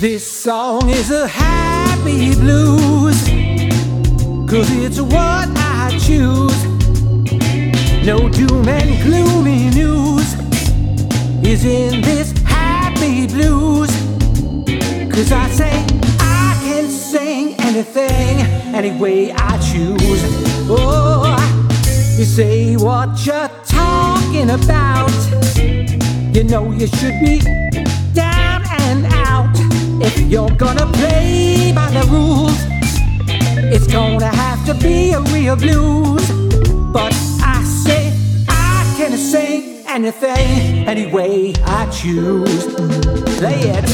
This song is a happy blues, 'cause it's what I choose. No doom and gloomy news is in this happy blues, 'cause I say I can sing anything, any way I choose. Oh, you say what you're talking about, you know you should be down and out. If you're gonna play by the rules, it's gonna have to be a real blues. But I say I can sing anything, any way I choose. Play it.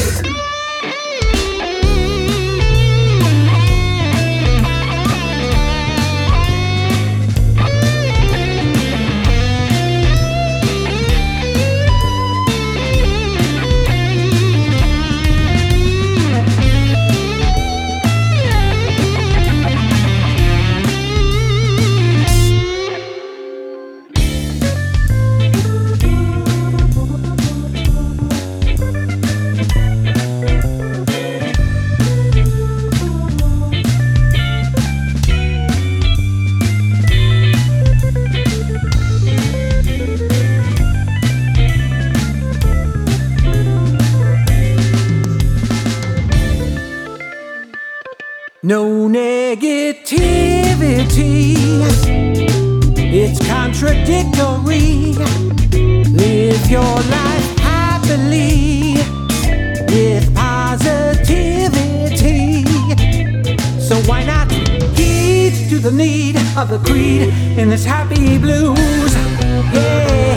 No negativity, it's contradictory. Live your life happily with positivity. So why not heed to the need of the creed in this happy blues? Yeah.